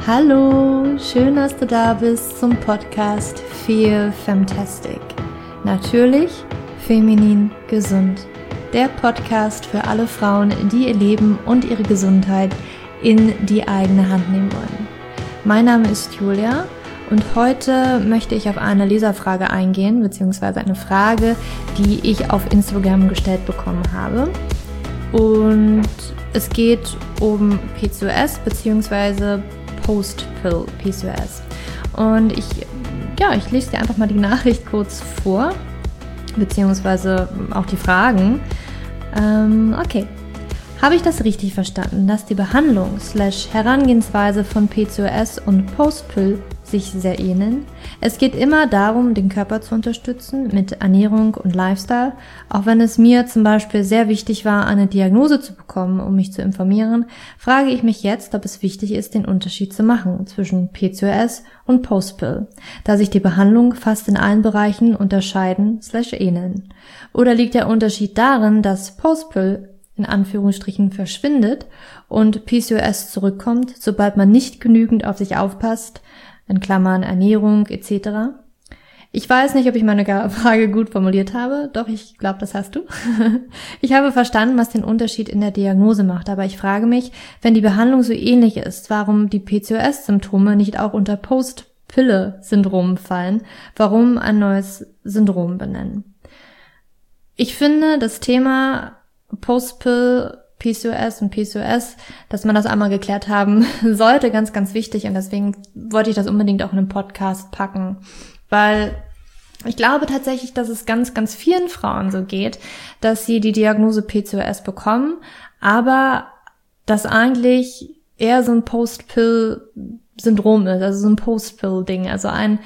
Hallo, schön, dass du da bist zum Podcast Feel Femtastic. Natürlich feminin gesund. Der Podcast für alle Frauen, die ihr Leben und ihre Gesundheit in die eigene Hand nehmen wollen. Mein Name ist Julia und heute möchte ich auf eine Leserfrage eingehen, beziehungsweise eine Frage, die ich auf Instagram gestellt bekommen habe. Und es geht um PCOS beziehungsweise Post-Pill PCOS. Und ich lese dir einfach mal die Nachricht kurz vor, beziehungsweise auch die Fragen. Okay. Habe ich das richtig verstanden, dass die Behandlung / Herangehensweise von PCOS und Post-Pill sich sehr ähneln? Es geht immer darum, den Körper zu unterstützen mit Ernährung und Lifestyle. Auch wenn es mir zum Beispiel sehr wichtig war, eine Diagnose zu bekommen, um mich zu informieren, frage ich mich jetzt, ob es wichtig ist, den Unterschied zu machen zwischen PCOS und Post-Pill, da sich die Behandlung fast in allen Bereichen unterscheiden / ähneln. Oder liegt der Unterschied darin, dass Post-Pill in Anführungsstrichen verschwindet und PCOS zurückkommt, sobald man nicht genügend auf sich aufpasst, in Klammern Ernährung etc.? Ich weiß nicht, ob ich meine Frage gut formuliert habe, doch ich glaube, das hast du. Ich habe verstanden, was den Unterschied in der Diagnose macht, aber ich frage mich, wenn die Behandlung so ähnlich ist, warum die PCOS-Symptome nicht auch unter Post-Pille-Syndrom fallen, warum ein neues Syndrom benennen? Ich finde, das Thema Post-Pill, PCOS und PCOS, dass man das einmal geklärt haben sollte, ganz, ganz wichtig, und deswegen wollte ich das unbedingt auch in einen Podcast packen, weil ich glaube tatsächlich, dass es ganz, ganz vielen Frauen so geht, dass sie die Diagnose PCOS bekommen, aber das eigentlich eher so ein Post-Pill-Syndrom ist, also so ein Post-Pill-Ding, also eine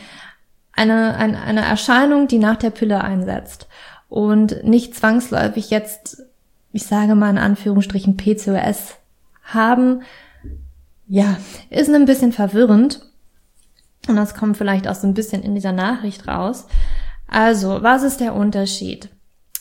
Erscheinung, die nach der Pille einsetzt und nicht zwangsläufig jetzt, ich sage mal in Anführungsstrichen, PCOS haben. Ja, ist ein bisschen verwirrend. Und das kommt vielleicht auch so ein bisschen in dieser Nachricht raus. Also, was ist der Unterschied?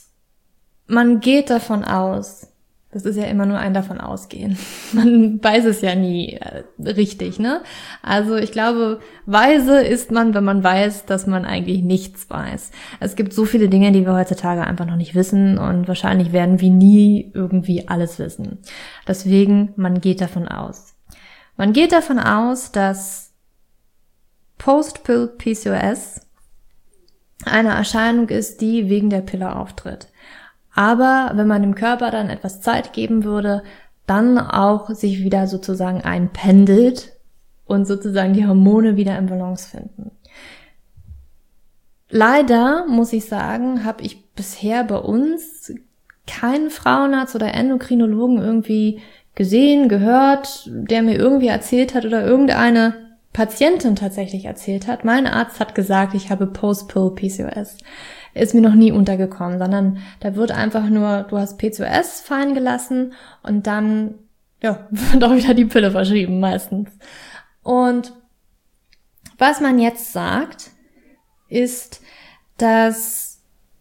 Man geht davon aus, das ist ja immer nur ein davon ausgehen. Man weiß es ja nie richtig, ne? Also ich glaube, weise ist man, wenn man weiß, dass man eigentlich nichts weiß. Es gibt so viele Dinge, die wir heutzutage einfach noch nicht wissen und wahrscheinlich werden wir nie irgendwie alles wissen. Deswegen, man geht davon aus. Man geht davon aus, dass Post-Pill PCOS eine Erscheinung ist, die wegen der Pille auftritt. Aber wenn man dem Körper dann etwas Zeit geben würde, dann auch sich wieder sozusagen einpendelt und sozusagen die Hormone wieder in Balance finden. Leider, muss ich sagen, habe ich bisher bei uns keinen Frauenarzt oder Endokrinologen irgendwie gesehen, gehört, der mir irgendwie erzählt hat oder irgendeine Patientin tatsächlich erzählt hat. Mein Arzt hat gesagt, ich habe Post-Pill PCOS. Ist mir noch nie untergekommen, sondern da wird einfach nur, du hast PCOS fallen gelassen und dann, wird auch wieder die Pille verschrieben meistens. Und was man jetzt sagt, ist, dass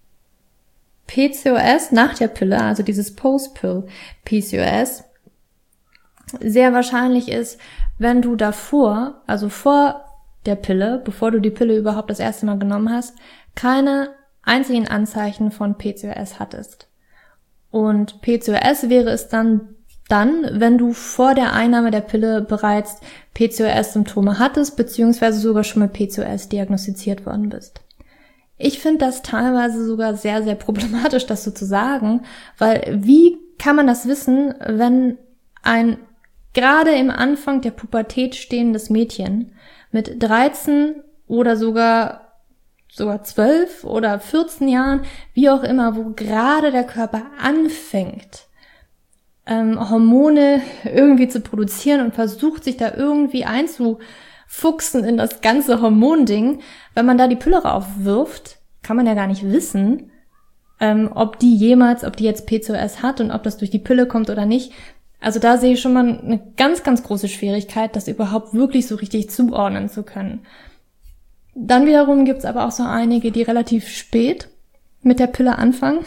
PCOS nach der Pille, also dieses Post-Pill PCOS, sehr wahrscheinlich ist, wenn du davor, also vor der Pille, bevor du die Pille überhaupt das erste Mal genommen hast, keine einzigen Anzeichen von PCOS hattest. Und PCOS wäre es dann, wenn du vor der Einnahme der Pille bereits PCOS-Symptome hattest, beziehungsweise sogar schon mit PCOS diagnostiziert worden bist. Ich finde das teilweise sogar sehr, sehr problematisch, das so zu sagen, weil wie kann man das wissen, wenn ein gerade im Anfang der Pubertät stehendes Mädchen mit 13 oder sogar 12 oder 14 Jahren, wie auch immer, wo gerade der Körper anfängt, Hormone irgendwie zu produzieren und versucht, sich da irgendwie einzufuchsen in das ganze Hormonding. Wenn man da die Pille raufwirft, kann man ja gar nicht wissen, ob die jetzt PCOS hat und ob das durch die Pille kommt oder nicht. Also da sehe ich schon mal eine ganz, ganz große Schwierigkeit, das überhaupt wirklich so richtig zuordnen zu können. Dann wiederum gibt's aber auch so einige, die relativ spät mit der Pille anfangen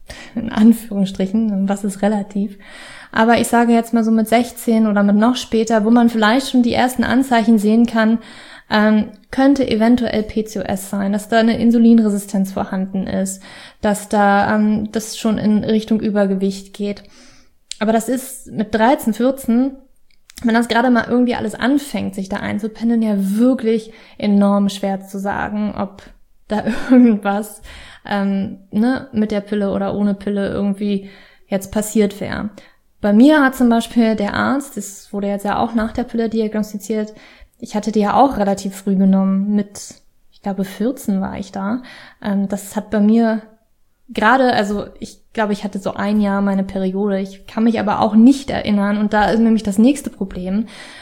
in Anführungsstrichen, was ist relativ. Aber ich sage jetzt mal so mit 16 oder mit noch später, wo man vielleicht schon die ersten Anzeichen sehen kann, könnte eventuell PCOS sein, dass da eine Insulinresistenz vorhanden ist, dass da das schon in Richtung Übergewicht geht. Aber das ist mit 13, 14, wenn das gerade mal irgendwie alles anfängt, sich da einzupendeln, ja wirklich enorm schwer zu sagen, ob da irgendwas mit der Pille oder ohne Pille irgendwie jetzt passiert wäre. Bei mir hat zum Beispiel der Arzt, das wurde jetzt ja auch nach der Pille diagnostiziert, ich hatte die ja auch relativ früh genommen, mit, ich glaube 14 war ich da. Das hat bei mir gerade, also ich glaube, ich hatte so ein Jahr meine Periode. Ich kann mich aber auch nicht erinnern. Und da ist nämlich das nächste Problem,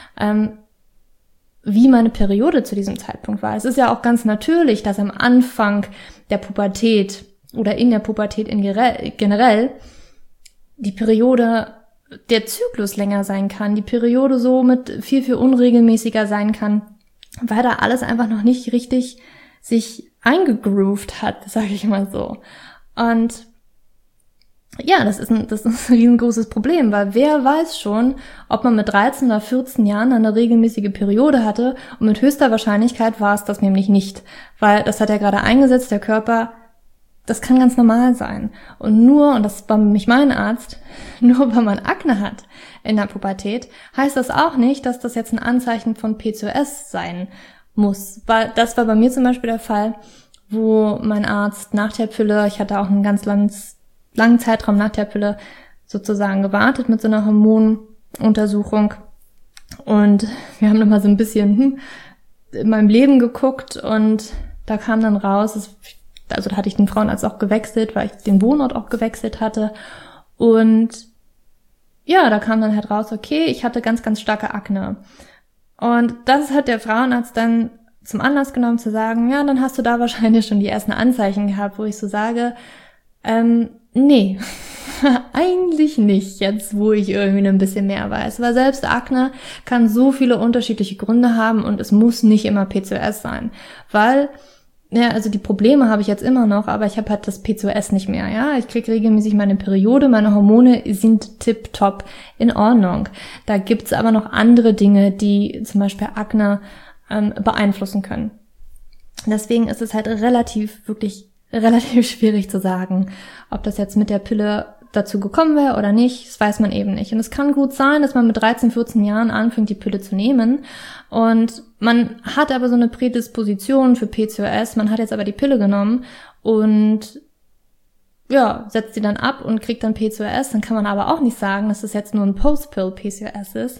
wie meine Periode zu diesem Zeitpunkt war. Es ist ja auch ganz natürlich, dass am Anfang der Pubertät oder in der Pubertät generell die Periode, der Zyklus länger sein kann, die Periode so mit viel, viel unregelmäßiger sein kann, weil da alles einfach noch nicht richtig sich eingegroovt hat, sage ich mal so. Und ja, das ist ein riesengroßes Problem, weil wer weiß schon, ob man mit 13 oder 14 Jahren eine regelmäßige Periode hatte, und mit höchster Wahrscheinlichkeit war es das nämlich nicht, weil das hat ja gerade eingesetzt, der Körper, das kann ganz normal sein. Und das war nämlich mein Arzt, nur weil man Akne hat in der Pubertät, heißt das auch nicht, dass das jetzt ein Anzeichen von PCOS sein muss. Weil das war bei mir zum Beispiel der Fall, wo mein Arzt nach der Pille, ich hatte auch einen ganz langen Zeitraum nach der Pille sozusagen gewartet mit so einer Hormonuntersuchung. Und wir haben nochmal so ein bisschen in meinem Leben geguckt und da kam dann raus, also da hatte ich den Frauenarzt auch gewechselt, weil ich den Wohnort auch gewechselt hatte. Und ja, da kam dann halt raus, okay, ich hatte ganz, ganz starke Akne. Und das hat der Frauenarzt dann zum Anlass genommen zu sagen, ja, dann hast du da wahrscheinlich schon die ersten Anzeichen gehabt, wo ich so sage, nee, eigentlich nicht, jetzt wo ich irgendwie ein bisschen mehr weiß. Weil selbst Akne kann so viele unterschiedliche Gründe haben und es muss nicht immer PCOS sein. Weil, ja, also die Probleme habe ich jetzt immer noch, aber ich habe halt das PCOS nicht mehr, ja. Ich kriege regelmäßig meine Periode, meine Hormone sind tipptopp in Ordnung. Da gibt's aber noch andere Dinge, die zum Beispiel Akne beeinflussen können. Deswegen ist es halt wirklich relativ schwierig zu sagen, ob das jetzt mit der Pille dazu gekommen wäre oder nicht, das weiß man eben nicht. Und es kann gut sein, dass man mit 13, 14 Jahren anfängt, die Pille zu nehmen und man hat aber so eine Prädisposition für PCOS, man hat jetzt aber die Pille genommen und ja, setzt die dann ab und kriegt dann PCOS, dann kann man aber auch nicht sagen, dass das jetzt nur ein Post-Pill-PCOS ist,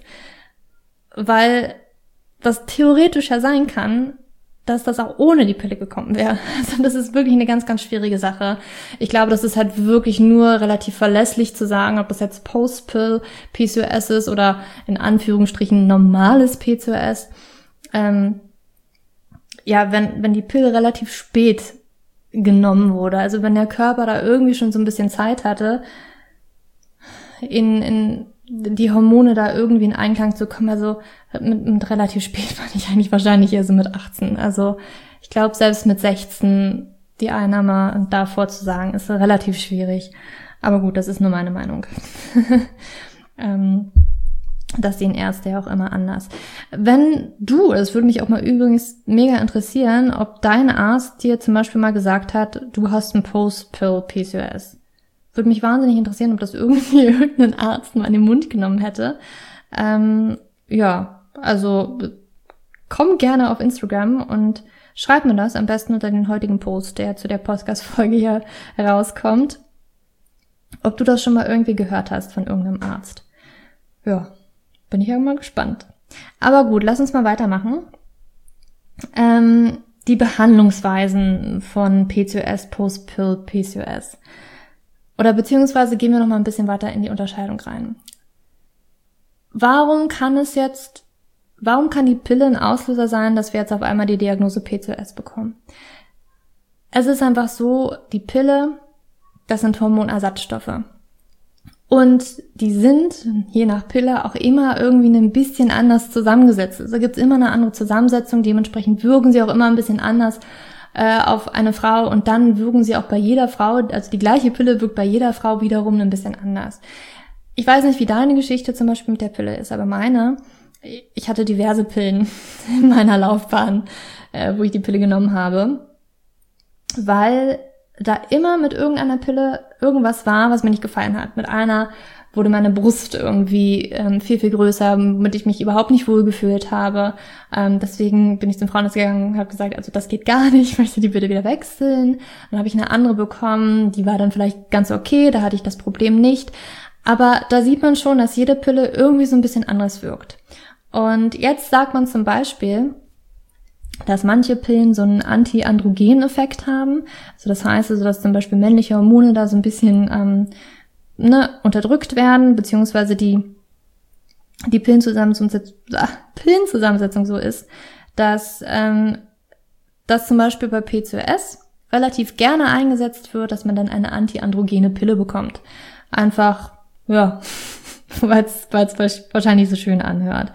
weil das theoretisch ja sein kann, dass das auch ohne die Pille gekommen wäre. Also das ist wirklich eine ganz, ganz schwierige Sache. Ich glaube, das ist halt wirklich nur relativ verlässlich zu sagen, ob das jetzt Post-Pill PCOS ist oder in Anführungsstrichen normales PCOS. Ja, wenn die Pille relativ spät genommen wurde, also wenn der Körper da irgendwie schon so ein bisschen Zeit hatte, in die Hormone da irgendwie in Einklang zu kommen, also mit relativ spät fand ich eigentlich wahrscheinlich eher so mit 18. Also ich glaube, selbst mit 16 die Einnahme davor zu sagen, ist relativ schwierig. Aber gut, das ist nur meine Meinung. Das sehen Ärzte ja auch immer anders. Wenn du, das würde mich auch mal übrigens mega interessieren, ob dein Arzt dir zum Beispiel mal gesagt hat, du hast ein Post-Pill-PCOS. Würde mich wahnsinnig interessieren, ob das irgendwie irgendein Arzt mal in den Mund genommen hätte. Ja, also komm gerne auf Instagram und schreib mir das, am besten unter den heutigen Post, der zu der Podcast-Folge hier rauskommt, ob du das schon mal irgendwie gehört hast von irgendeinem Arzt. Ja, bin ich ja mal gespannt. Aber gut, lass uns mal weitermachen. Die Behandlungsweisen von PCOS, Post-Pill PCOS. Oder beziehungsweise gehen wir noch mal ein bisschen weiter in die Unterscheidung rein. Warum kann die Pille ein Auslöser sein, dass wir jetzt auf einmal die Diagnose PCOS bekommen? Es ist einfach so, die Pille, das sind Hormonersatzstoffe. Und die sind, je nach Pille, auch immer irgendwie ein bisschen anders zusammengesetzt. Also gibt es immer eine andere Zusammensetzung, dementsprechend wirken sie auch immer ein bisschen anders auf eine Frau und dann wirken sie auch bei jeder Frau, also die gleiche Pille wirkt bei jeder Frau wiederum ein bisschen anders. Ich weiß nicht, wie deine Geschichte zum Beispiel mit der Pille ist, aber ich hatte diverse Pillen in meiner Laufbahn, wo ich die Pille genommen habe, weil da immer mit irgendeiner Pille irgendwas war, was mir nicht gefallen hat. Mit einer wurde meine Brust irgendwie viel, viel größer, womit ich mich überhaupt nicht wohlgefühlt habe. Deswegen bin ich zum Frauenarzt gegangen und habe gesagt, also das geht gar nicht, ich möchte die bitte wieder wechseln. Dann habe ich eine andere bekommen, die war dann vielleicht ganz okay, da hatte ich das Problem nicht. Aber da sieht man schon, dass jede Pille irgendwie so ein bisschen anders wirkt. Und jetzt sagt man zum Beispiel, dass manche Pillen so einen Anti-Androgen-Effekt haben. Also das heißt also, dass zum Beispiel männliche Hormone da so ein bisschen unterdrückt werden, beziehungsweise die Pillenzusammensetzung so ist, dass zum Beispiel bei PCOS relativ gerne eingesetzt wird, dass man dann eine antiandrogene Pille bekommt. Einfach, ja, weil es wahrscheinlich so schön anhört.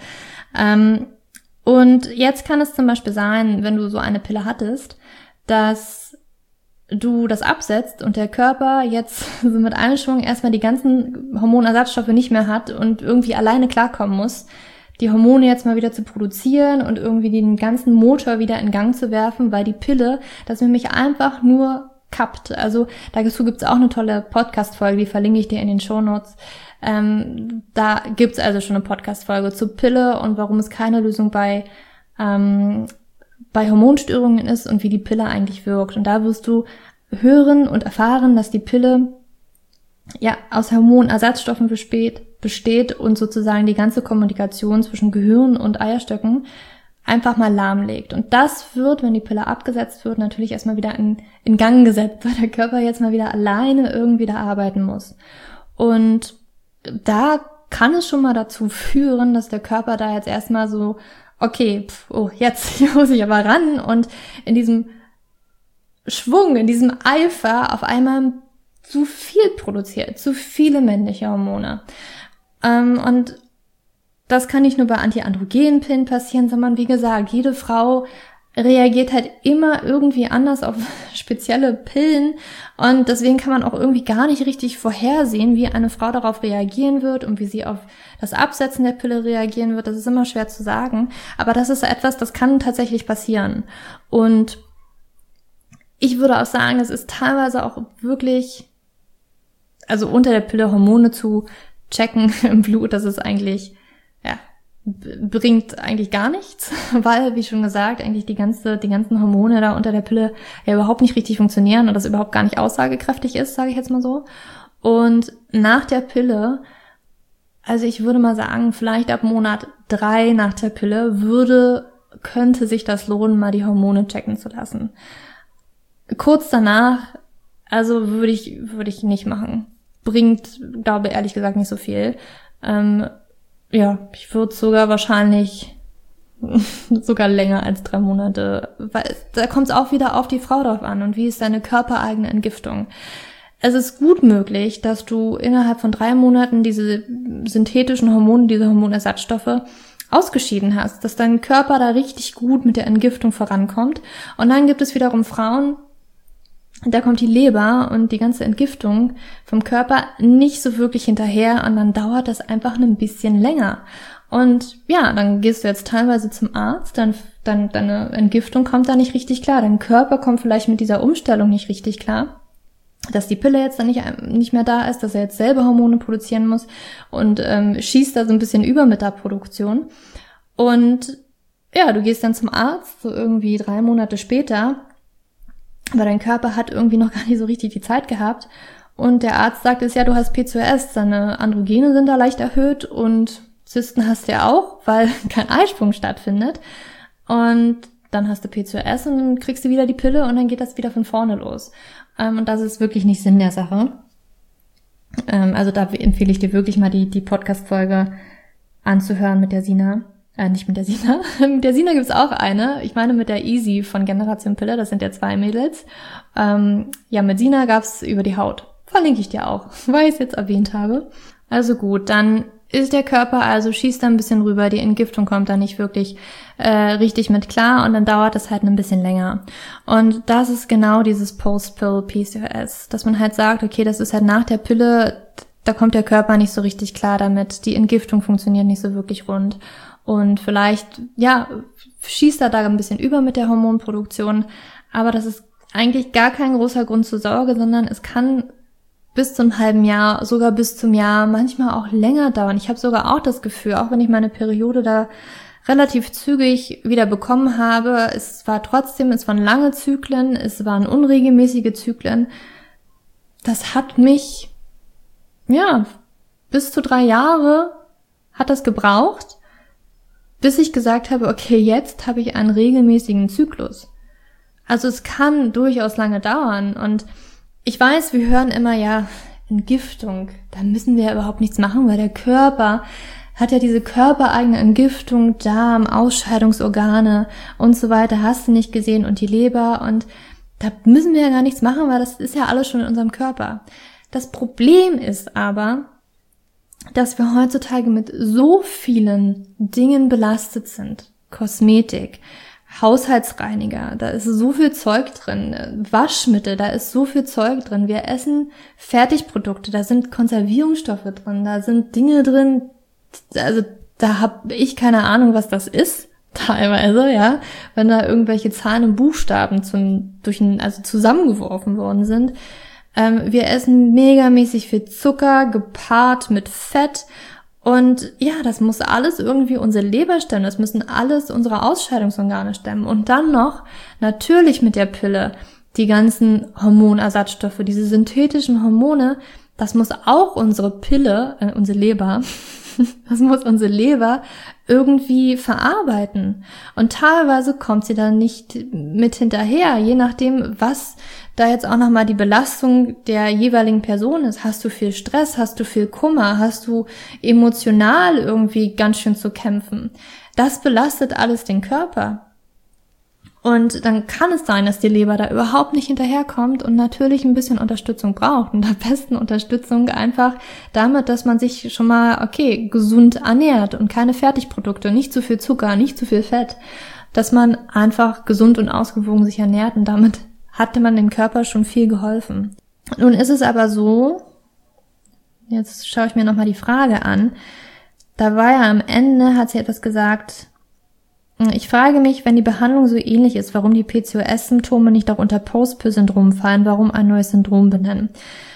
Und jetzt kann es zum Beispiel sein, wenn du so eine Pille hattest, dass du das absetzt und der Körper jetzt so mit einem Schwung erstmal die ganzen Hormonersatzstoffe nicht mehr hat und irgendwie alleine klarkommen muss, die Hormone jetzt mal wieder zu produzieren und irgendwie den ganzen Motor wieder in Gang zu werfen, weil die Pille das nämlich einfach nur kappt. Also dazu gibt's auch eine tolle Podcast-Folge, die verlinke ich dir in den Shownotes. Da gibt's also schon eine Podcast-Folge zur Pille und warum es keine Lösung bei Hormonstörungen ist und wie die Pille eigentlich wirkt. Und da wirst du hören und erfahren, dass die Pille ja aus Hormonersatzstoffen besteht und sozusagen die ganze Kommunikation zwischen Gehirn und Eierstöcken einfach mal lahmlegt. Und das wird, wenn die Pille abgesetzt wird, natürlich erstmal wieder in Gang gesetzt, weil der Körper jetzt mal wieder alleine irgendwie da arbeiten muss. Und da kann es schon mal dazu führen, dass der Körper da jetzt erstmal so, okay, jetzt muss ich aber ran und in diesem Schwung, in diesem Eifer auf einmal zu viel produziert, zu viele männliche Hormone. Und das kann nicht nur bei Antiandrogenpillen passieren, sondern wie gesagt, jede Frau reagiert halt immer irgendwie anders auf spezielle Pillen und deswegen kann man auch irgendwie gar nicht richtig vorhersehen, wie eine Frau darauf reagieren wird und wie sie auf das Absetzen der Pille reagieren wird. Das ist immer schwer zu sagen, aber das ist etwas, das kann tatsächlich passieren. Und ich würde auch sagen, es ist teilweise auch wirklich, also unter der Pille Hormone zu checken im Blut, das ist eigentlich, bringt eigentlich gar nichts, weil, wie schon gesagt, eigentlich die ganzen Hormone da unter der Pille ja überhaupt nicht richtig funktionieren und das überhaupt gar nicht aussagekräftig ist, sage ich jetzt mal so. Und nach der Pille, also ich würde mal sagen, vielleicht ab Monat 3 nach der Pille könnte sich das lohnen, mal die Hormone checken zu lassen. Kurz danach, also würde ich nicht machen. Bringt, glaube ehrlich gesagt, nicht so viel. Ich würde sogar wahrscheinlich sogar länger als 3 Monate, weil da kommt es auch wieder auf die Frau drauf an und wie ist deine körpereigene Entgiftung. Es ist gut möglich, dass du innerhalb von 3 Monaten diese synthetischen Hormone, diese Hormonersatzstoffe ausgeschieden hast, dass dein Körper da richtig gut mit der Entgiftung vorankommt. Und dann gibt es wiederum Frauen, da kommt die Leber und die ganze Entgiftung vom Körper nicht so wirklich hinterher und dann dauert das einfach ein bisschen länger. Und ja, dann gehst du jetzt teilweise zum Arzt, dann deine Entgiftung kommt da nicht richtig klar. Dein Körper kommt vielleicht mit dieser Umstellung nicht richtig klar, dass die Pille jetzt dann nicht mehr da ist, dass er jetzt selber Hormone produzieren muss und schießt da so ein bisschen über mit der Produktion. Und ja, du gehst dann zum Arzt, so irgendwie 3 Monate später, aber dein Körper hat irgendwie noch gar nicht so richtig die Zeit gehabt. Und der Arzt sagt es, ja, du hast PCOS, deine Androgene sind da leicht erhöht und Zysten hast du ja auch, weil kein Eisprung stattfindet. Und dann hast du PCOS und dann kriegst du wieder die Pille und dann geht das wieder von vorne los. Und das ist wirklich nicht Sinn der Sache. Also da empfehle ich dir wirklich mal die Podcast-Folge anzuhören mit der Sina. Nicht mit der Sina. Mit der Sina gibt's auch eine. Ich meine mit der Easy von Generation Pille. Das sind ja 2 Mädels. Mit Sina gab's über die Haut. Verlinke ich dir auch, weil ich es jetzt erwähnt habe. Also gut, dann ist der Körper also, schießt da ein bisschen rüber, die Entgiftung kommt da nicht wirklich richtig mit klar und dann dauert es halt ein bisschen länger. Und das ist genau dieses Post-Pill PCOS, dass man halt sagt, okay, das ist halt nach der Pille, da kommt der Körper nicht so richtig klar damit, die Entgiftung funktioniert nicht so wirklich rund. Und vielleicht, ja, schießt er da ein bisschen über mit der Hormonproduktion, aber das ist eigentlich gar kein großer Grund zur Sorge, sondern es kann bis zum halben Jahr, sogar bis zum Jahr, manchmal auch länger dauern. Ich habe sogar auch das Gefühl, auch wenn ich meine Periode da relativ zügig wieder bekommen habe, es waren lange Zyklen, es waren unregelmäßige Zyklen. Das hat mich, ja, bis zu 3 Jahre hat das gebraucht, bis ich gesagt habe, okay, jetzt habe ich einen regelmäßigen Zyklus. Also es kann durchaus lange dauern und ich weiß, wir hören immer, ja, Entgiftung, da müssen wir ja überhaupt nichts machen, weil der Körper hat ja diese körpereigene Entgiftung, Darm, Ausscheidungsorgane und so weiter, hast du nicht gesehen und die Leber und da müssen wir ja gar nichts machen, weil das ist ja alles schon in unserem Körper. Das Problem ist aber, dass wir heutzutage mit so vielen Dingen belastet sind. Kosmetik, Haushaltsreiniger, da ist so viel Zeug drin, Waschmittel, da ist so viel Zeug drin. Wir essen Fertigprodukte, da sind Konservierungsstoffe drin, da sind Dinge drin, also da habe ich keine Ahnung, was das ist, teilweise, ja, wenn da irgendwelche Zahlen und Buchstaben zusammengeworfen worden sind. Wir essen megamäßig viel Zucker, gepaart mit Fett. Und ja, das muss alles irgendwie unsere Leber stemmen, das müssen alles unsere Ausscheidungsorgane stemmen. Und dann noch, natürlich mit der Pille, die ganzen Hormonersatzstoffe, diese synthetischen Hormone, das muss auch unsere Leber, das muss unsere Leber irgendwie verarbeiten. Und teilweise kommt sie dann nicht mit hinterher, je nachdem, was da jetzt auch nochmal die Belastung der jeweiligen Person ist. Hast du viel Stress, hast du viel Kummer, hast du emotional irgendwie ganz schön zu kämpfen. Das belastet alles den Körper. Und dann kann es sein, dass die Leber da überhaupt nicht hinterherkommt und natürlich ein bisschen Unterstützung braucht. Und am besten Unterstützung einfach damit, dass man sich schon mal, gesund ernährt und keine Fertigprodukte, nicht zu viel Zucker, nicht zu viel Fett. Dass man einfach gesund und ausgewogen sich ernährt und damit hatte man dem Körper schon viel geholfen. Nun ist es aber so, jetzt schaue ich mir nochmal die Frage an, da war ja am Ende, hat sie etwas gesagt, ich frage mich, wenn die Behandlung so ähnlich ist, warum die PCOS-Symptome nicht auch unter Post-Pill-Syndrom fallen, warum ein neues Syndrom benennen.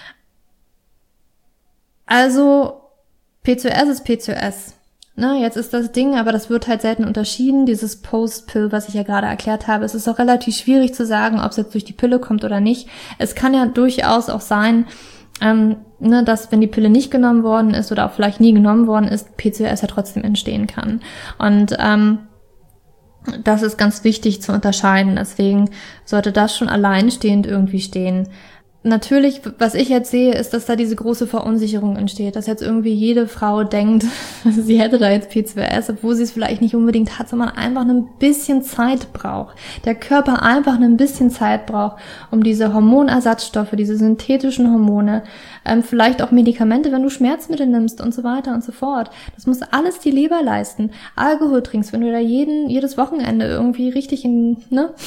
Also, PCOS ist PCOS. Ne, jetzt ist das Ding, aber das wird halt selten unterschieden, dieses Post-Pill, was ich ja gerade erklärt habe. Es ist auch relativ schwierig zu sagen, ob es jetzt durch die Pille kommt oder nicht. Es kann ja durchaus auch sein, dass wenn die Pille nicht genommen worden ist oder auch vielleicht nie genommen worden ist, PCOS ja trotzdem entstehen kann. Und das ist ganz wichtig zu unterscheiden. Deswegen sollte das schon alleinstehend irgendwie stehen. Natürlich, was ich jetzt sehe, ist, dass da diese große Verunsicherung entsteht, dass jetzt irgendwie jede Frau denkt, sie hätte da jetzt PCOS, obwohl sie es vielleicht nicht unbedingt hat, sondern einfach ein bisschen Zeit braucht. Der Körper einfach ein bisschen Zeit braucht, um diese Hormonersatzstoffe, diese synthetischen Hormone, vielleicht auch Medikamente, wenn du Schmerzmittel nimmst und so weiter und so fort. Das muss alles die Leber leisten. Alkohol trinkst, wenn du da jedes Wochenende irgendwie richtig in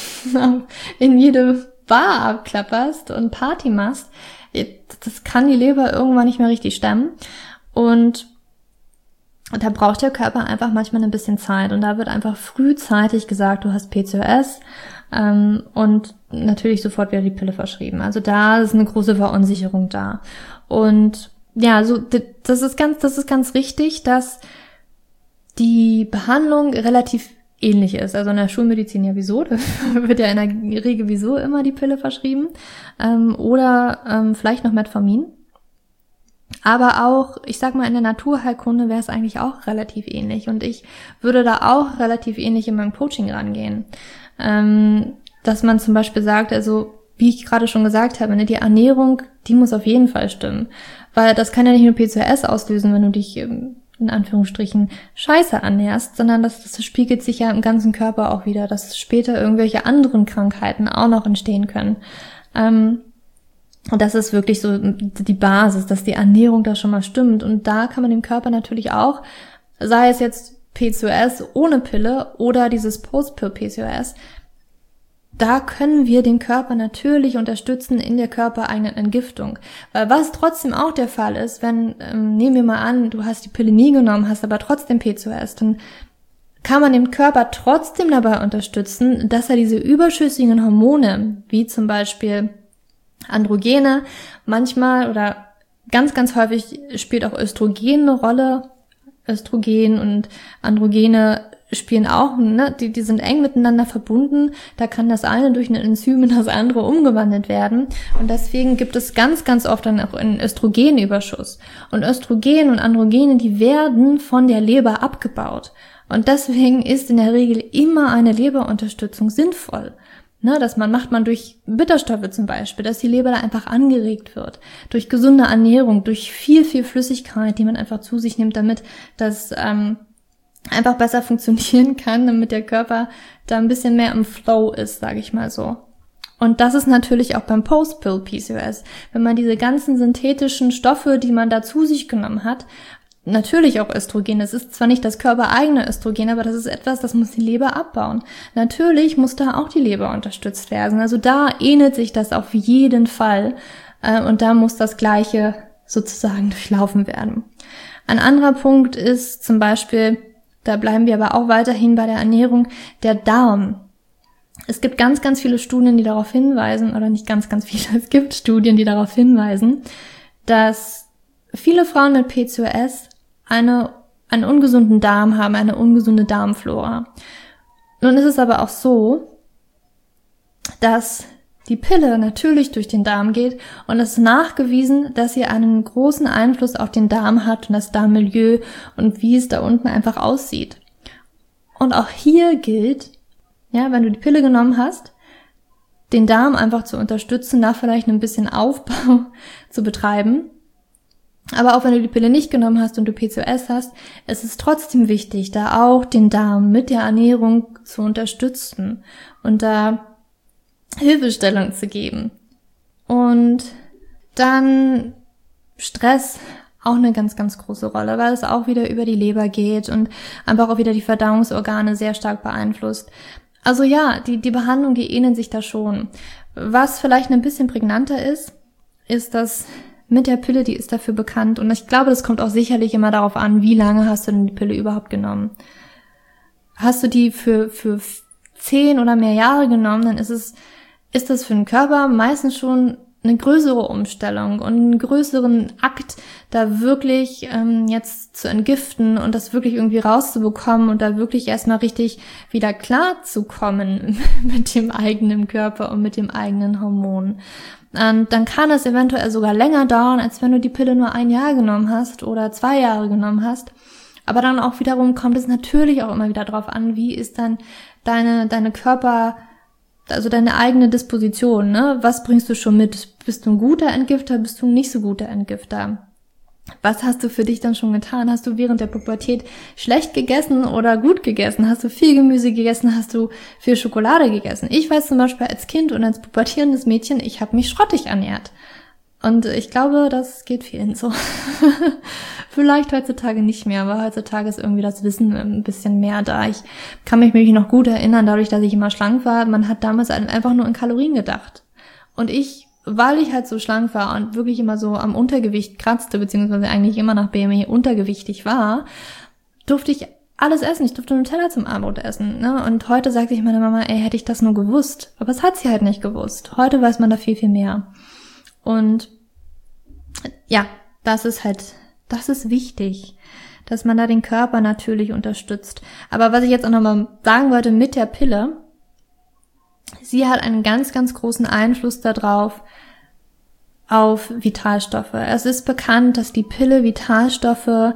jede Bar abklapperst und Party machst, das kann die Leber irgendwann nicht mehr richtig stemmen. Und da braucht der Körper einfach manchmal ein bisschen Zeit. Und da wird einfach frühzeitig gesagt, du hast PCOS, und natürlich sofort wieder die Pille verschrieben. Also da ist eine große Verunsicherung da. Und ja, so das ist ganz richtig, dass die Behandlung relativ ähnlich ist. Also in der Schulmedizin ja wieso, da wird ja in der Regel wieso immer die Pille verschrieben, oder vielleicht noch Metformin. Aber auch, ich sag mal, in der Naturheilkunde wäre es eigentlich auch relativ ähnlich und ich würde da auch relativ ähnlich in meinem Coaching rangehen. Dass man zum Beispiel sagt, also wie ich gerade schon gesagt habe, die Ernährung, die muss auf jeden Fall stimmen, weil das kann ja nicht nur PCOS auslösen, wenn du dich in Anführungsstrichen scheiße ernährst, sondern das spiegelt sich ja im ganzen Körper auch wieder, dass später irgendwelche anderen Krankheiten auch noch entstehen können. Und das ist wirklich so die Basis, dass die Ernährung da schon mal stimmt. Und da kann man dem Körper natürlich auch, sei es jetzt PCOS ohne Pille oder dieses Post-Pill-PCOS, da können wir den Körper natürlich unterstützen in der körpereigenen Entgiftung. Weil was trotzdem auch der Fall ist, wenn, nehmen wir mal an, du hast die Pille nie genommen, hast aber trotzdem PCOS, dann kann man den Körper trotzdem dabei unterstützen, dass er diese überschüssigen Hormone, wie zum Beispiel Androgene, manchmal oder ganz, ganz häufig spielt auch Östrogen eine Rolle. Östrogen und Androgene spielen auch, ne, die sind eng miteinander verbunden. Da kann das eine durch ein Enzym in das andere umgewandelt werden. Und deswegen gibt es ganz, ganz oft dann auch einen Östrogenüberschuss. Und Östrogen und Androgene, die werden von der Leber abgebaut. Und deswegen ist in der Regel immer eine Leberunterstützung sinnvoll. Ne, macht man durch Bitterstoffe zum Beispiel, dass die Leber da einfach angeregt wird. Durch gesunde Ernährung, durch viel, viel Flüssigkeit, die man einfach zu sich nimmt, damit das einfach besser funktionieren kann, damit der Körper da ein bisschen mehr im Flow ist, sage ich mal so. Und das ist natürlich auch beim Post-Pill-PCOS. Wenn man diese ganzen synthetischen Stoffe, die man da zu sich genommen hat, natürlich auch Östrogen. Das ist zwar nicht das körpereigene Östrogen, aber das ist etwas, das muss die Leber abbauen. Natürlich muss da auch die Leber unterstützt werden. Also da ähnelt sich das auf jeden Fall. Und da muss das Gleiche sozusagen durchlaufen werden. Ein anderer Punkt ist zum Beispiel, da bleiben wir aber auch weiterhin bei der Ernährung, der Darm. Es gibt ganz, ganz viele Studien, die darauf hinweisen, oder nicht ganz, ganz viele, es gibt Studien, die darauf hinweisen, dass viele Frauen mit PCOS einen ungesunden Darm haben, eine ungesunde Darmflora. Nun ist es aber auch so, dass die Pille natürlich durch den Darm geht und es ist nachgewiesen, dass sie einen großen Einfluss auf den Darm hat und das Darmmilieu und wie es da unten einfach aussieht. Und auch hier gilt, ja, wenn du die Pille genommen hast, den Darm einfach zu unterstützen, da vielleicht ein bisschen Aufbau zu betreiben. Aber auch wenn du die Pille nicht genommen hast und du PCOS hast, es ist trotzdem wichtig, da auch den Darm mit der Ernährung zu unterstützen und da Hilfestellung zu geben. Und dann Stress auch eine ganz, ganz große Rolle, weil es auch wieder über die Leber geht und einfach auch wieder die Verdauungsorgane sehr stark beeinflusst. Also ja, die Behandlung, die ähneln sich da schon. Was vielleicht ein bisschen prägnanter ist dass mit der Pille, die ist dafür bekannt. Und ich glaube, das kommt auch sicherlich immer darauf an, wie lange hast du denn die Pille überhaupt genommen. Hast du die für 10 oder mehr Jahre genommen, dann ist das für den Körper meistens schon eine größere Umstellung und einen größeren Akt, da wirklich jetzt zu entgiften und das wirklich irgendwie rauszubekommen und da wirklich erstmal richtig wieder klar zu kommen mit dem eigenen Körper und mit dem eigenen Hormon. Und dann kann es eventuell sogar länger dauern, als wenn du die Pille nur 1 Jahr genommen hast oder 2 Jahre genommen hast. Aber dann auch wiederum kommt es natürlich auch immer wieder drauf an, wie ist dann deine Körper, also deine eigene Disposition, ne? Was bringst du schon mit? Bist du ein guter Entgifter? Bist du ein nicht so guter Entgifter? Was hast du für dich dann schon getan? Hast du während der Pubertät schlecht gegessen oder gut gegessen? Hast du viel Gemüse gegessen? Hast du viel Schokolade gegessen? Ich weiß zum Beispiel als Kind und als pubertierendes Mädchen, ich habe mich schrottig ernährt. Und ich glaube, das geht vielen so. Vielleicht heutzutage nicht mehr, aber heutzutage ist irgendwie das Wissen ein bisschen mehr da. Ich kann mich noch gut erinnern, dadurch, dass ich immer schlank war, man hat damals einfach nur in Kalorien gedacht. Und weil ich halt so schlank war und wirklich immer so am Untergewicht kratzte, beziehungsweise eigentlich immer nach BMI untergewichtig war, durfte ich alles essen. Ich durfte Nutella zum Abendbrot essen, ne? Und heute sagt sich meine Mama, hätte ich das nur gewusst. Aber es hat sie halt nicht gewusst. Heute weiß man da viel, viel mehr. Und ja, das ist wichtig, dass man da den Körper natürlich unterstützt. Aber was ich jetzt auch nochmal sagen wollte mit der Pille, sie hat einen ganz, ganz großen Einfluss darauf, auf Vitalstoffe. Es ist bekannt, dass die Pille Vitalstoffe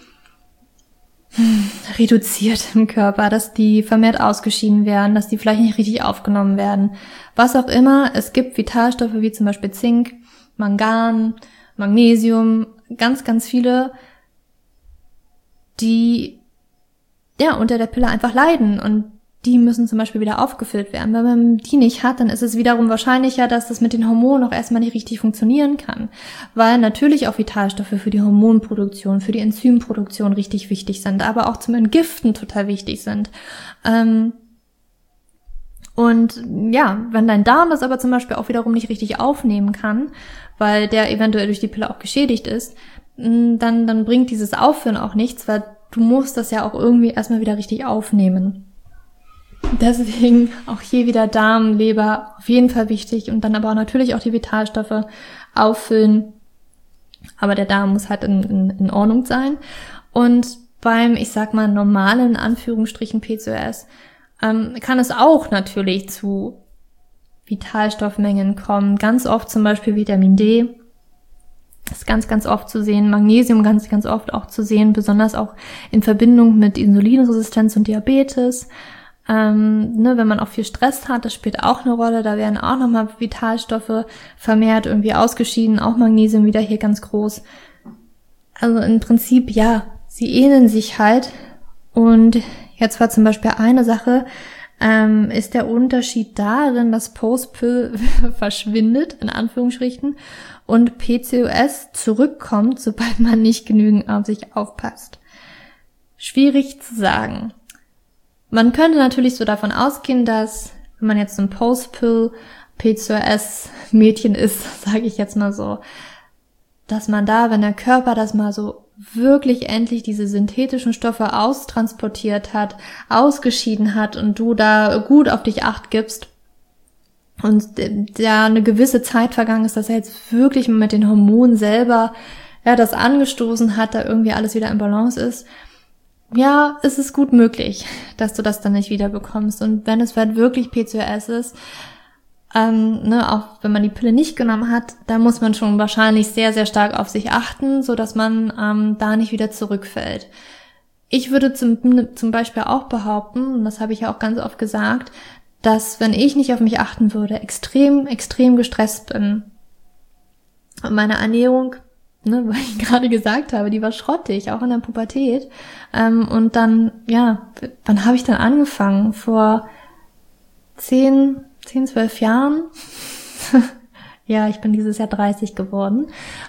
reduziert im Körper, dass die vermehrt ausgeschieden werden, dass die vielleicht nicht richtig aufgenommen werden. Was auch immer, es gibt Vitalstoffe wie zum Beispiel Zink, Mangan, Magnesium, ganz, ganz viele, die ja unter der Pille einfach leiden und die müssen zum Beispiel wieder aufgefüllt werden. Wenn man die nicht hat, dann ist es wiederum wahrscheinlicher, dass das mit den Hormonen auch erstmal nicht richtig funktionieren kann. Weil natürlich auch Vitalstoffe für die Hormonproduktion, für die Enzymproduktion richtig wichtig sind, aber auch zum Entgiften total wichtig sind. Und ja, wenn dein Darm das aber zum Beispiel auch wiederum nicht richtig aufnehmen kann, weil der eventuell durch die Pille auch geschädigt ist, dann bringt dieses Aufführen auch nichts, weil du musst das ja auch irgendwie erstmal wieder richtig aufnehmen. Deswegen auch hier wieder Darm, Leber auf jeden Fall wichtig und dann aber auch natürlich auch die Vitalstoffe auffüllen. Aber der Darm muss halt in Ordnung sein. Und beim, ich sag mal, normalen, in Anführungsstrichen PCOS, kann es auch natürlich zu Vitalstoffmengen kommen. Ganz oft zum Beispiel Vitamin D. Das ist ganz, ganz oft zu sehen. Magnesium ganz, ganz oft auch zu sehen, besonders auch in Verbindung mit Insulinresistenz und Diabetes. Wenn man auch viel Stress hat, das spielt auch eine Rolle. Da werden auch nochmal Vitalstoffe vermehrt irgendwie ausgeschieden. Auch Magnesium wieder hier ganz groß. Also im Prinzip, ja, sie ähneln sich halt. Und jetzt war zum Beispiel eine Sache, ist der Unterschied darin, dass Post-Pill verschwindet, in Anführungsstrichen, und PCOS zurückkommt, sobald man nicht genügend auf sich aufpasst. Schwierig zu sagen. Man könnte natürlich so davon ausgehen, dass, wenn man jetzt ein Post-Pill PCOS-Mädchen ist, sage ich jetzt mal so, dass man da, wenn der Körper das mal so wirklich endlich diese synthetischen Stoffe austransportiert hat, ausgeschieden hat und du da gut auf dich Acht gibst und da eine gewisse Zeit vergangen ist, dass er jetzt wirklich mit den Hormonen selber das angestoßen hat, da irgendwie alles wieder in Balance ist, ja, ist es gut möglich, dass du das dann nicht wieder bekommst. Und wenn es halt wirklich PCOS ist, auch wenn man die Pille nicht genommen hat, da muss man schon wahrscheinlich sehr, sehr stark auf sich achten, so dass man da nicht wieder zurückfällt. Ich würde zum Beispiel auch behaupten, und das habe ich ja auch ganz oft gesagt, dass wenn ich nicht auf mich achten würde, extrem, extrem gestresst bin. Und meine Ernährung, weil ich gerade gesagt habe, die war schrottig, auch in der Pubertät. Und dann, wann habe ich dann angefangen? Vor 10, 12 Jahren? Ja, ich bin dieses Jahr 30 geworden.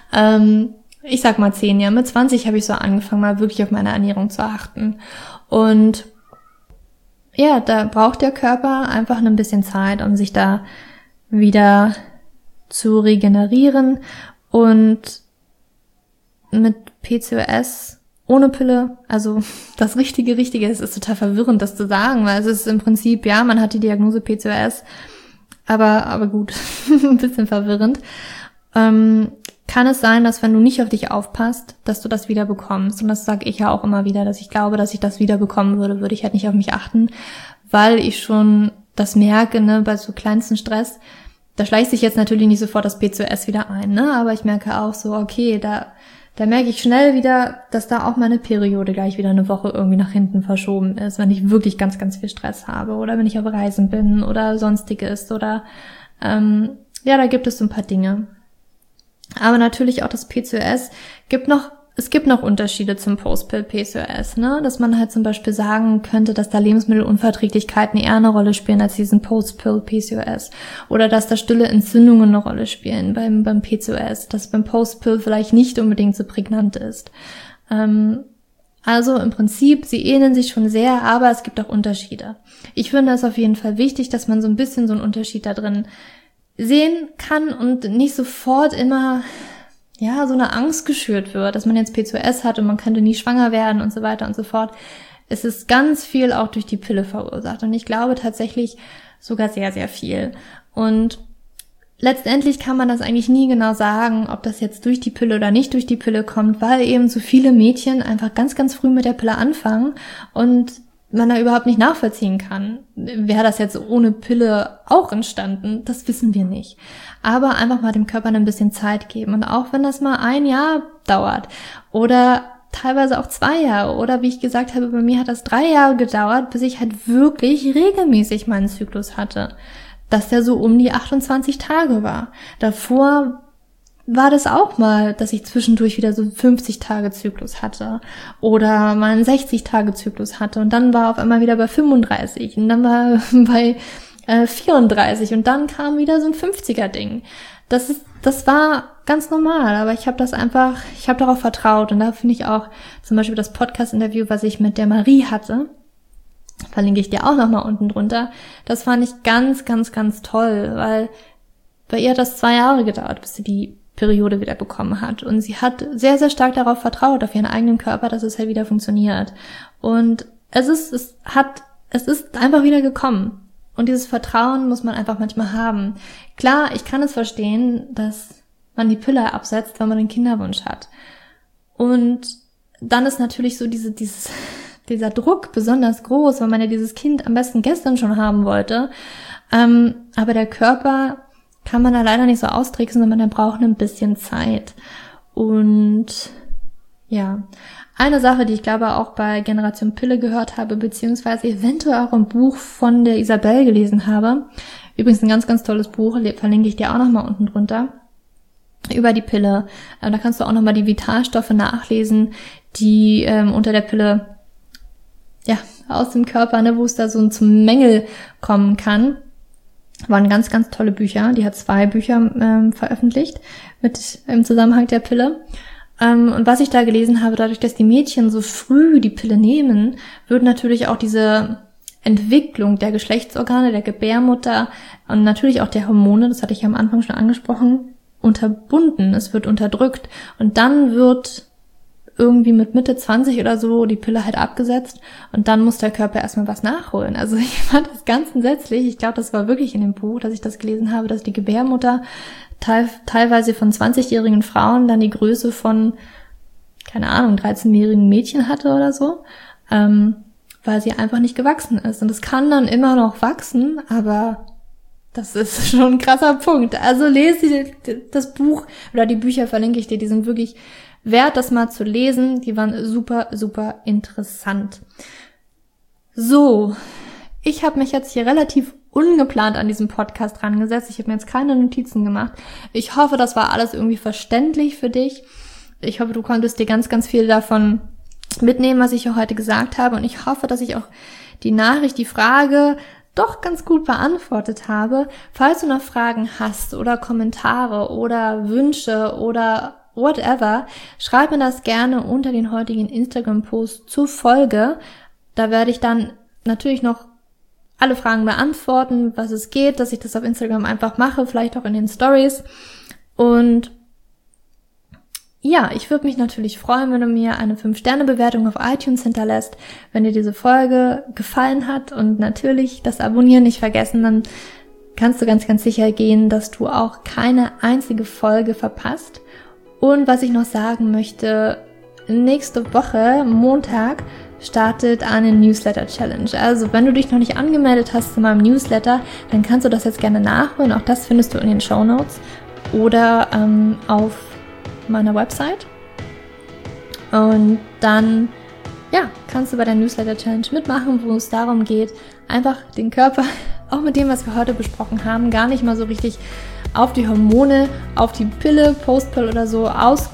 Ich sag mal 10 Jahre. Mit 20 habe ich so angefangen, mal wirklich auf meine Ernährung zu achten. Und ja, da braucht der Körper einfach ein bisschen Zeit, um sich da wieder zu regenerieren. Und mit PCOS ohne Pille, also das Richtige, es ist total verwirrend, das zu sagen, weil es ist im Prinzip, ja, man hat die Diagnose PCOS, aber gut, ein bisschen verwirrend. Kann es sein, dass wenn du nicht auf dich aufpasst, dass du das wieder bekommst? Und das sage ich ja auch immer wieder, dass ich glaube, dass ich das wieder bekommen würde ich halt nicht auf mich achten, weil ich schon das merke, bei so kleinsten Stress, da schleicht sich jetzt natürlich nicht sofort das PCOS wieder ein, aber ich merke auch so, okay, da merke ich schnell wieder, dass da auch meine Periode gleich wieder eine Woche irgendwie nach hinten verschoben ist, wenn ich wirklich ganz, ganz viel Stress habe oder wenn ich auf Reisen bin oder sonstiges oder da gibt es so ein paar Dinge. Aber natürlich auch das PCOS es gibt noch Unterschiede zum Post-Pill-PCOS, dass man halt zum Beispiel sagen könnte, dass da Lebensmittelunverträglichkeiten eher eine Rolle spielen als diesen Post-Pill-PCOS oder dass da stille Entzündungen eine Rolle spielen beim PCOS, dass beim Post-Pill vielleicht nicht unbedingt so prägnant ist. Also im Prinzip, sie ähneln sich schon sehr, aber es gibt auch Unterschiede. Ich finde es auf jeden Fall wichtig, dass man so ein bisschen so einen Unterschied da drin sehen kann und nicht sofort immer so eine Angst geschürt wird, dass man jetzt PCOS hat und man könnte nie schwanger werden und so weiter und so fort. Es ist ganz viel auch durch die Pille verursacht und ich glaube tatsächlich sogar sehr, sehr viel. Und letztendlich kann man das eigentlich nie genau sagen, ob das jetzt durch die Pille oder nicht durch die Pille kommt, weil eben so viele Mädchen einfach ganz, ganz früh mit der Pille anfangen und man da überhaupt nicht nachvollziehen kann. Wäre das jetzt ohne Pille auch entstanden? Das wissen wir nicht. Aber einfach mal dem Körper ein bisschen Zeit geben. Und auch wenn das mal 1 Jahr dauert oder teilweise auch 2 Jahre oder wie ich gesagt habe, bei mir hat das 3 Jahre gedauert, bis ich halt wirklich regelmäßig meinen Zyklus hatte. Dass der so um die 28 Tage war. Davor war das auch mal, dass ich zwischendurch wieder so einen 50-Tage-Zyklus hatte oder mal einen 60-Tage-Zyklus hatte und dann war auf einmal wieder bei 35 und dann war bei 34 und dann kam wieder so ein 50er-Ding. Das war ganz normal, aber ich habe darauf vertraut und da finde ich auch zum Beispiel das Podcast-Interview, was ich mit der Marie hatte, verlinke ich dir auch nochmal unten drunter, das fand ich ganz, ganz, ganz toll, weil bei ihr hat das 2 Jahre gedauert, bis sie die Periode wieder bekommen hat. Und sie hat sehr, sehr stark darauf vertraut, auf ihren eigenen Körper, dass es halt wieder funktioniert. Und es ist einfach wieder gekommen. Und dieses Vertrauen muss man einfach manchmal haben. Klar, ich kann es verstehen, dass man die Pille absetzt, wenn man einen Kinderwunsch hat. Und dann ist natürlich so dieser Druck besonders groß, weil man ja dieses Kind am besten gestern schon haben wollte. Aber der Körper kann man da leider nicht so austricksen, sondern der braucht ein bisschen Zeit. Und ja, eine Sache, die ich glaube auch bei Generation Pille gehört habe, beziehungsweise eventuell auch im Buch von der Isabel gelesen habe, übrigens ein ganz, ganz tolles Buch, verlinke ich dir auch nochmal unten drunter, über die Pille. Da kannst du auch nochmal die Vitalstoffe nachlesen, die unter der Pille, ja, aus dem Körper, ne, wo es da so zum Mängel kommen kann. Waren ganz, ganz tolle Bücher. Die hat 2 Bücher veröffentlicht im Zusammenhang der Pille. Und was ich da gelesen habe, dadurch, dass die Mädchen so früh die Pille nehmen, wird natürlich auch diese Entwicklung der Geschlechtsorgane, der Gebärmutter und natürlich auch der Hormone, das hatte ich ja am Anfang schon angesprochen, unterbunden. Es wird unterdrückt. Und dann wird irgendwie mit Mitte 20 oder so die Pille halt abgesetzt und dann muss der Körper erstmal was nachholen. Also ich fand das ganz entsetzlich. Ich glaube, das war wirklich in dem Buch, dass ich das gelesen habe, dass die Gebärmutter teilweise von 20-jährigen Frauen dann die Größe von, keine Ahnung, 13-jährigen Mädchen hatte oder so, weil sie einfach nicht gewachsen ist. Und es kann dann immer noch wachsen, aber das ist schon ein krasser Punkt. Also lese das Buch oder die Bücher verlinke ich dir, die sind wirklich wert, das mal zu lesen. Die waren super, super interessant. So, ich habe mich jetzt hier relativ ungeplant an diesem Podcast rangesetzt. Ich habe mir jetzt keine Notizen gemacht. Ich hoffe, das war alles irgendwie verständlich für dich. Ich hoffe, du konntest dir ganz, ganz viel davon mitnehmen, was ich hier heute gesagt habe. Und ich hoffe, dass ich auch die Frage doch ganz gut beantwortet habe. Falls du noch Fragen hast oder Kommentare oder Wünsche oder whatever, schreib mir das gerne unter den heutigen Instagram-Post zur Folge. Da werde ich dann natürlich noch alle Fragen beantworten, was es geht, dass ich das auf Instagram einfach mache, vielleicht auch in den Stories. Und ja, ich würde mich natürlich freuen, wenn du mir eine 5-Sterne-Bewertung auf iTunes hinterlässt, wenn dir diese Folge gefallen hat und natürlich das Abonnieren nicht vergessen, dann kannst du ganz, ganz sicher gehen, dass du auch keine einzige Folge verpasst. Und was ich noch sagen möchte, nächste Woche, Montag, startet eine Newsletter-Challenge. Also wenn du dich noch nicht angemeldet hast zu meinem Newsletter, dann kannst du das jetzt gerne nachholen. Auch das findest du in den Shownotes oder auf meiner Website. Und dann kannst du bei der Newsletter-Challenge mitmachen, wo es darum geht, einfach den Körper, auch mit dem, was wir heute besprochen haben, gar nicht mal so richtig auf die Hormone, auf die Pille, Postpill oder so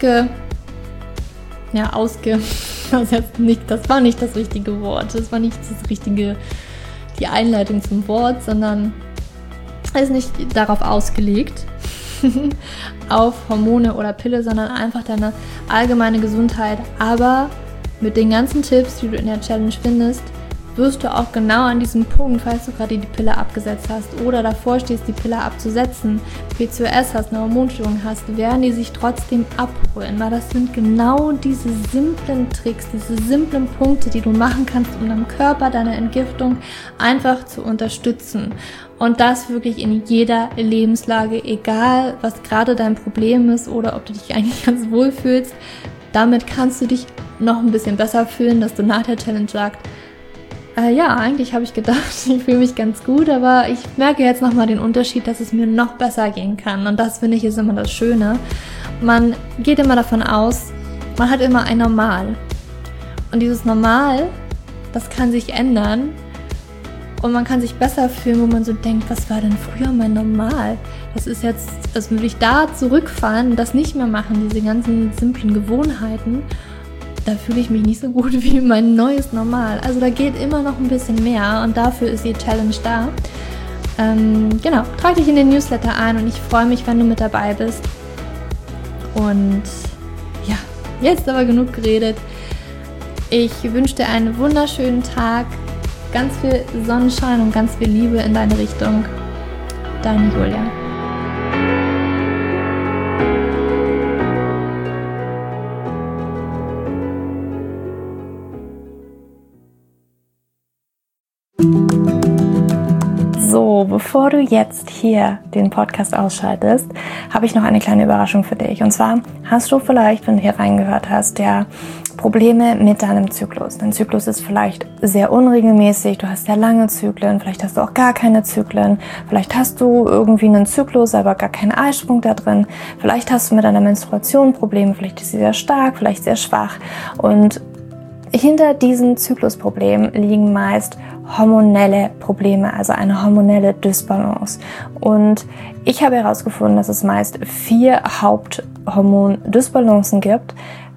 das war nicht das richtige Wort. Das war nicht die Einleitung zum Wort, sondern es ist nicht darauf ausgelegt, auf Hormone oder Pille, sondern einfach deine allgemeine Gesundheit. Aber mit den ganzen Tipps, die du in der Challenge findest, wirst du auch genau an diesem Punkt, falls du gerade die Pille abgesetzt hast oder davor stehst, die Pille abzusetzen, PCOS hast, eine Hormonstörung hast, werden die sich trotzdem abholen, weil das sind genau diese simplen Tricks, diese simplen Punkte, die du machen kannst, um deinem Körper, deine Entgiftung einfach zu unterstützen. Und das wirklich in jeder Lebenslage, egal was gerade dein Problem ist oder ob du dich eigentlich ganz wohl fühlst, damit kannst du dich noch ein bisschen besser fühlen, dass du nach der Challenge sagst, eigentlich habe ich gedacht, ich fühle mich ganz gut, aber ich merke jetzt nochmal den Unterschied, dass es mir noch besser gehen kann. Und das, finde ich, ist immer das Schöne. Man geht immer davon aus, man hat immer ein Normal. Und dieses Normal, das kann sich ändern. und man kann sich besser fühlen, wo man so denkt, was war denn früher mein Normal? Das ist jetzt, das würde ich da zurückfahren und das nicht mehr machen, diese ganzen simplen Gewohnheiten. Da fühle ich mich nicht so gut wie mein neues Normal. Also da geht immer noch ein bisschen mehr und dafür ist die Challenge da. Genau, trag dich in den Newsletter ein und ich freue mich, wenn du mit dabei bist. Und ja, jetzt aber genug geredet. Ich wünsche dir einen wunderschönen Tag, ganz viel Sonnenschein und ganz viel Liebe in deine Richtung. Deine Julia. So, bevor du jetzt hier den Podcast ausschaltest, habe ich noch eine kleine Überraschung für dich. Und zwar hast du vielleicht, wenn du hier reingehört hast, ja Probleme mit deinem Zyklus. Dein Zyklus ist vielleicht sehr unregelmäßig, du hast sehr lange Zyklen, vielleicht hast du auch gar keine Zyklen, vielleicht hast du irgendwie einen Zyklus, aber gar keinen Eisprung da drin, vielleicht hast du mit deiner Menstruation Probleme, vielleicht ist sie sehr stark, vielleicht sehr schwach und hinter diesen Zyklusproblemen liegen meist hormonelle Probleme, also eine hormonelle Dysbalance. Und ich habe herausgefunden, dass es meist 4 Haupthormon-Dysbalancen gibt: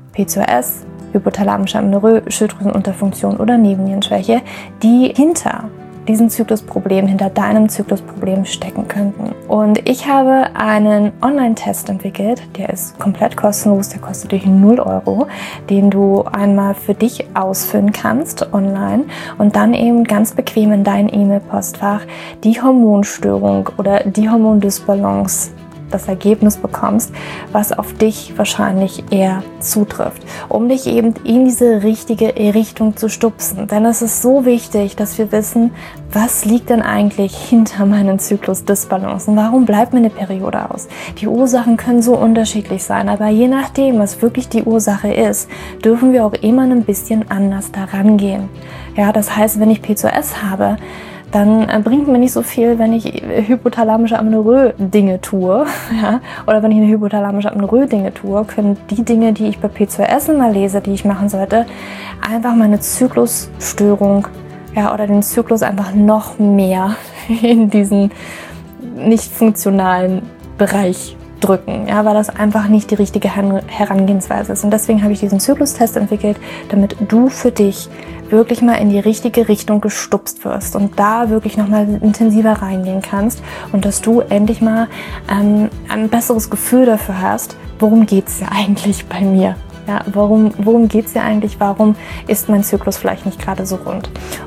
PCOS, hypothalamische Amenorrhoe, Schilddrüsenunterfunktion oder Nebennierenschwäche, die hinter diesen Zyklusproblem, hinter deinem Zyklusproblem stecken könnten. Und ich habe einen Online-Test entwickelt, der ist komplett kostenlos, der kostet dich 0 €, den du einmal für dich ausfüllen kannst online und dann eben ganz bequem in dein E-Mail-Postfach die Hormonstörung oder die Hormondysbalance, das Ergebnis bekommst, was auf dich wahrscheinlich eher zutrifft, um dich eben in diese richtige Richtung zu stupsen. Denn es ist so wichtig, dass wir wissen, was liegt denn eigentlich hinter meinen Zyklusdysbalancen? Warum bleibt mir eine Periode aus? Die Ursachen können so unterschiedlich sein, aber je nachdem, was wirklich die Ursache ist, dürfen wir auch immer ein bisschen anders daran gehen. Ja, das heißt, wenn ich PCOS habe, dann bringt mir nicht so viel, wenn ich hypothalamische Amenorrhoe Dinge tue, ja, oder wenn ich eine hypothalamische Amenorrhoe Dinge tue, können die Dinge, die ich bei PCOS immer lese, die ich machen sollte, einfach meine Zyklusstörung, ja, oder den Zyklus einfach noch mehr in diesen nicht funktionalen Bereich drücken, ja, weil das einfach nicht die richtige Herangehensweise ist. Und deswegen habe ich diesen Zyklustest entwickelt, damit du für dich wirklich mal in die richtige Richtung gestupst wirst und da wirklich nochmal intensiver reingehen kannst und dass du endlich mal ein besseres Gefühl dafür hast, worum geht es ja eigentlich bei mir? Ja, worum geht es ja eigentlich? Warum ist mein Zyklus vielleicht nicht gerade so rund?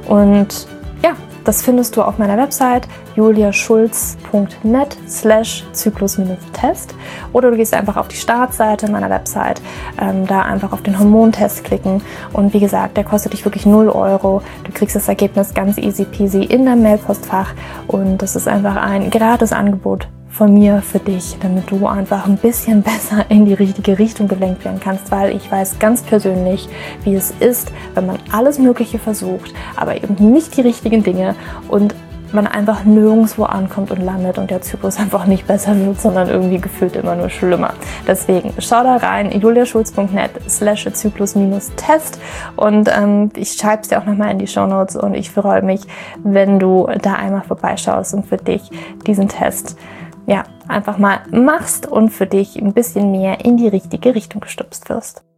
Und ja, das findest du auf meiner Website juliaschulz.net/Zyklus-Test oder du gehst einfach auf die Startseite meiner Website, da einfach auf den Hormontest klicken und wie gesagt, der kostet dich wirklich 0 €. Du kriegst das Ergebnis ganz easy peasy in deinem Mailpostfach und das ist einfach ein gratis Angebot von mir für dich, damit du einfach ein bisschen besser in die richtige Richtung gelenkt werden kannst, weil ich weiß ganz persönlich, wie es ist, wenn man alles Mögliche versucht, aber eben nicht die richtigen Dinge und man einfach nirgendwo ankommt und landet und der Zyklus einfach nicht besser wird, sondern irgendwie gefühlt immer nur schlimmer. Deswegen schau da rein, juliaschulz.net/Zyklus-Test und ich schreibe es dir auch nochmal in die Shownotes und ich freue mich, wenn du da einmal vorbeischaust und für dich diesen Test einfach mal machst und für dich ein bisschen mehr in die richtige Richtung gestupst wirst.